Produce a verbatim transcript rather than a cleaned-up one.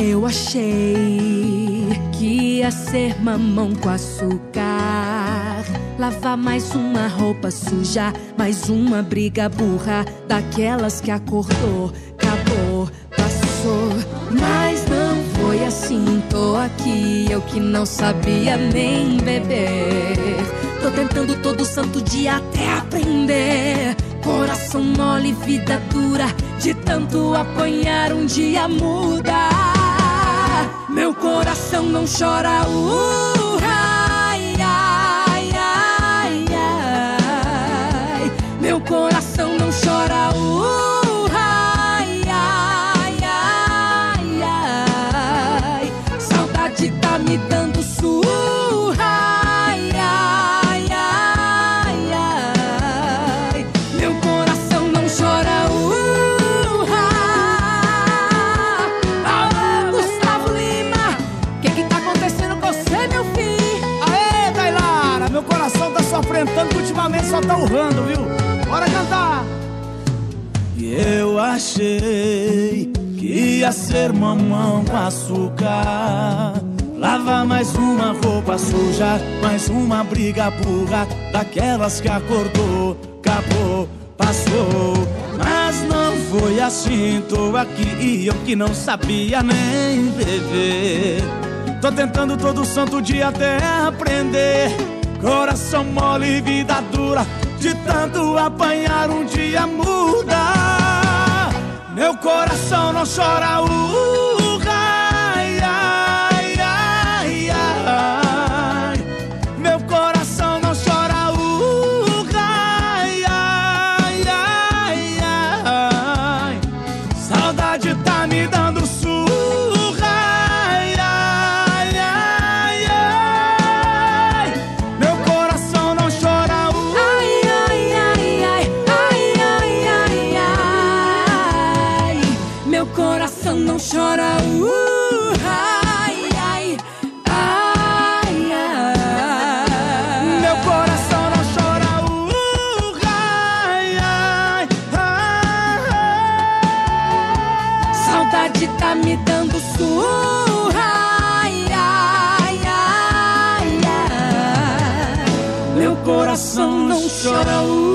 Eu achei que ia ser mamão com açúcar, lavar mais uma roupa suja, mais uma briga burra, daquelas que acordou, acabou, passou. Mas não foi assim, tô aqui, eu que não sabia nem beber. Tô tentando todo santo dia até aprender. Coração mole, vida dura, de tanto apanhar um dia muda. Meu coração não chora, uh, ai, ai, ai, ai. Meu coração não chora, uh, ai, ai, ai, ai. Saudade tá me dando surra, ai, ai, ai, ai. Meu coração não chora, uh. Sofrendo que ultimamente só tá urrando, viu? Bora cantar! E eu achei que ia ser mamão com açúcar, lavar mais uma roupa suja, mais uma briga burra, daquelas que acordou, acabou, passou. Mas não foi assim, tô aqui e eu que não sabia nem beber. Tô tentando todo santo dia até aprender. Coração mole, vida dura, de tanto apanhar um dia muda. Meu coração não chora, uh, ai, ai, ai, ai. Meu coração não chora, uh, ai, ai, ai, ai. Saudade tá me dando surra. Não chora, uh, ai, ai, ai, ai. Meu coração não chora, uh, ai, ai, ai. Saudade tá me dando surra, ai, ai, ai, ai. Meu coração não chora, uh.